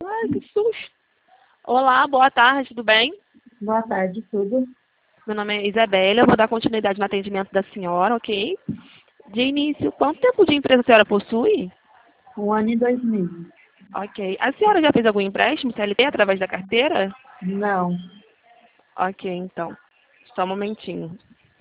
Ai, que susto. Olá, boa tarde, tudo bem? Boa tarde, tudo. Meu nome é Isabela, eu vou dar continuidade no atendimento da senhora, ok? De início, quanto tempo de empresa a senhora possui? 1 ano e 2 meses. Ok. A senhora já fez algum empréstimo CLT através da carteira? Não. Ok, então. Só um momentinho.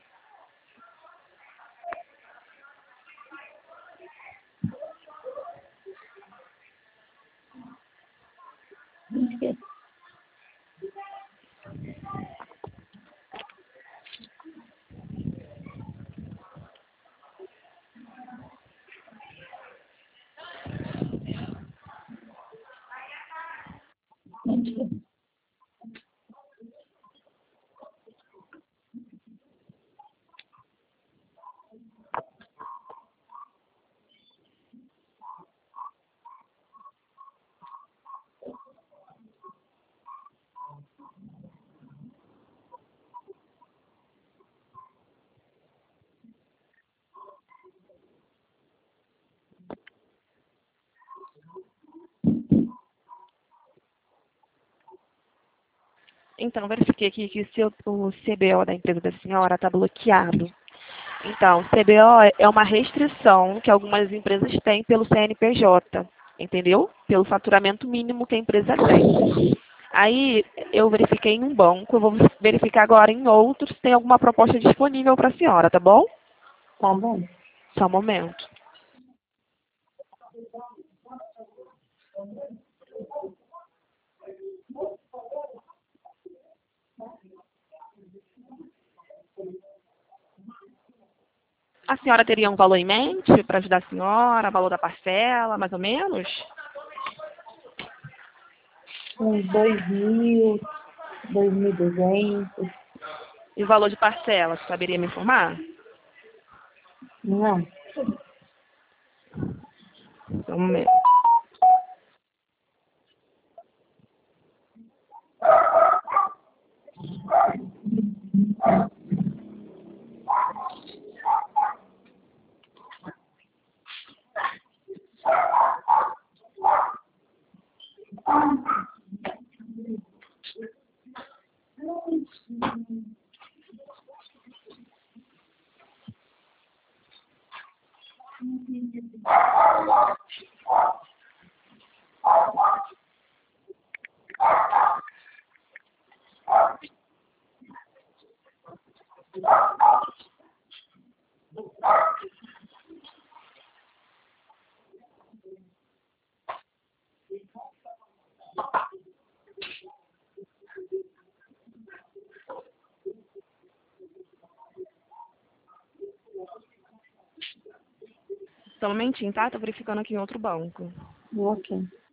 Então, verifiquei aqui que o CBO da empresa da senhora está bloqueado. Então, CBO é uma restrição que algumas empresas têm pelo CNPJ, entendeu? Pelo faturamento mínimo que a empresa tem. Aí, eu verifiquei em um banco, eu vou verificar agora em outros se tem alguma proposta disponível para a senhora, tá bom? Tá bom. Só um momento. A senhora teria um valor em mente para ajudar a senhora, valor da parcela, mais ou menos? Uns 2.000, 2.200. E o valor de parcela, você saberia me informar? Não. Só um momento. Só um momentinho, tá? Tô verificando aqui em outro banco. Ok.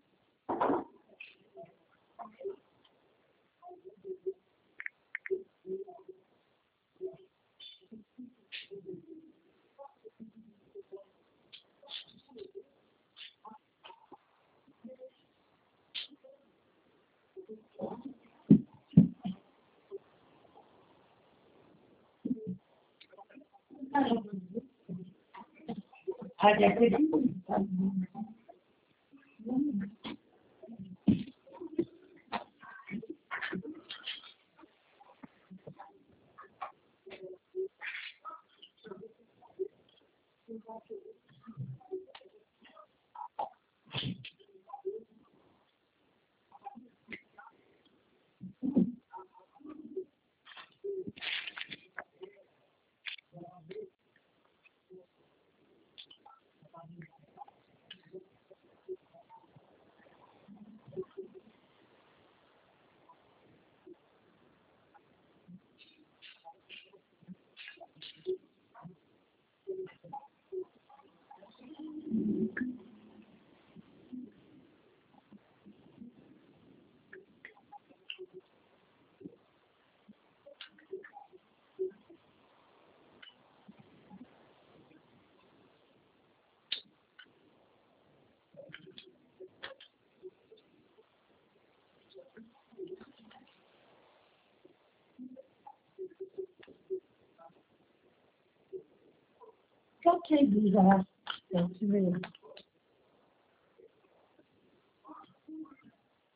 Ok, já. Deixa eu ver.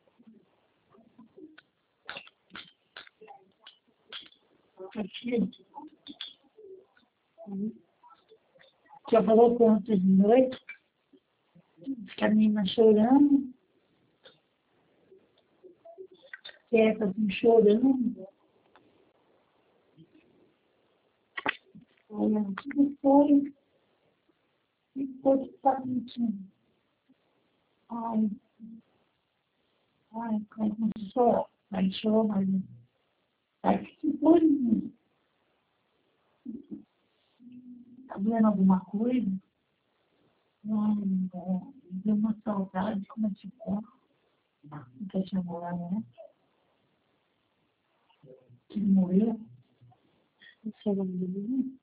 Aqui. Já falou com ontem de noite? Que a menina chorando. Quieta, assim, chorando. Olha, o que foi? O que foi que tá sentindo? Ai, começou. Aí chorou, mas... Aí, que foi, menina? Tá vendo alguma coisa? Ai, me deu uma saudade, como é que ficou? Não quer te namorar, né? Que ele morreu? Não sei o nome dele.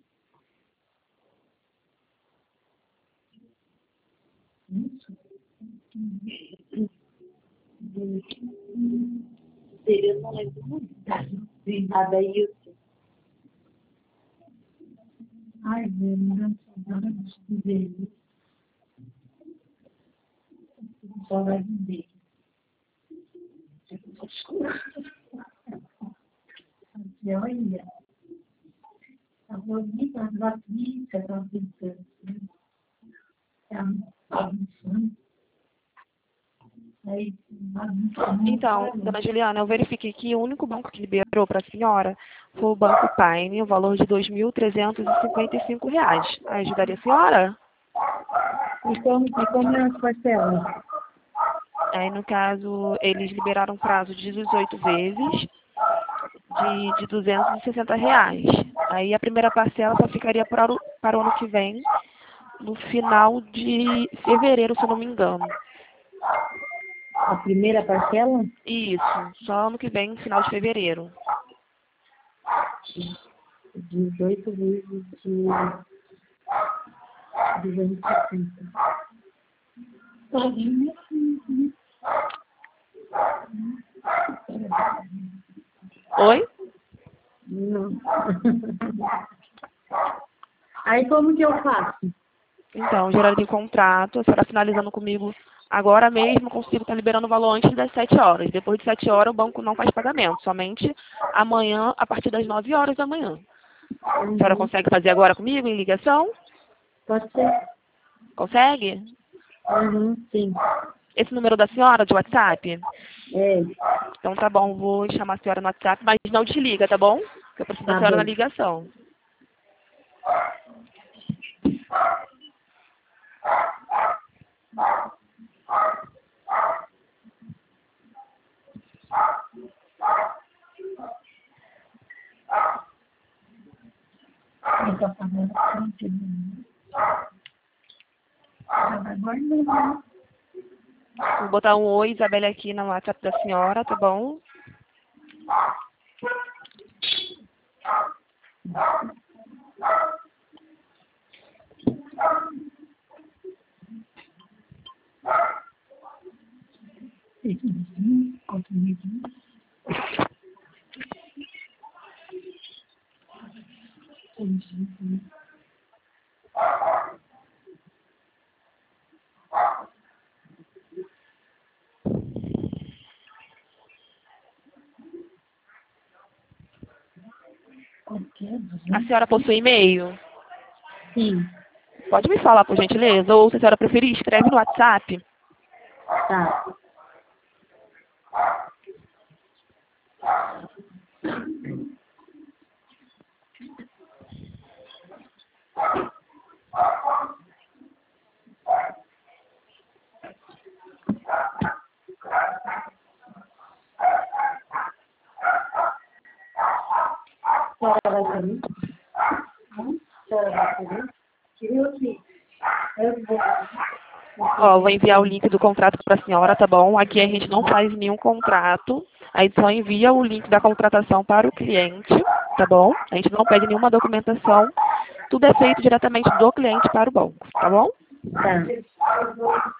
Isso? Dele, eu não lembro o nome. Adailson. Ai, velho, saudade dele. Saudade dele. Olha, a bonita, a gratuita, a pensando. Bagunçando. Aí, bagunçando. Então, dona Juliana, eu verifiquei que o único banco que liberou para a senhora foi o Banco Paine, o valor de R$ 2.355. Ajudaria a senhora? E como é as parcelas? Aí, no caso, eles liberaram um prazo de 18 vezes de R$ 260. Aí a primeira parcela só ficaria para o ano que vem, no final de fevereiro, se eu não me engano. A primeira parcela? Isso, só ano que vem, no final de fevereiro. 18 vezes de 260. Tá bem, né? Oi? Não. Aí como que eu faço? Então, geraria o contrato, a senhora finalizando comigo agora mesmo, consigo estar liberando o valor antes das 7 horas. Depois de 7 horas, o banco não faz pagamento, somente amanhã, a partir das 9 horas da manhã. A senhora consegue fazer agora comigo, em ligação? Pode ser. Consegue? Sim. Esse número da senhora, de WhatsApp? É, Então tá bom, vou chamar a senhora no WhatsApp, mas não desliga, tá bom? Que eu preciso da tá senhora na bom. ligação. Eu tô falando tranquilo. Agora não. Vou botar um oi, Isabelle, aqui no WhatsApp da senhora, tá bom? A senhora possui e-mail? Sim, Pode me falar, por gentileza? Ou, se a senhora preferir, escreve no WhatsApp. tá. A senhora vai fazer? A senhora vai fazer? Queria aqui. Eu vou. Ó, vou enviar o link do contrato para a senhora, tá bom? Aqui a gente não faz nenhum contrato. Aí só envia o link da contratação para o cliente, tá bom? A gente não pede nenhuma documentação. Tudo é feito diretamente do cliente para o banco, tá bom? Tá.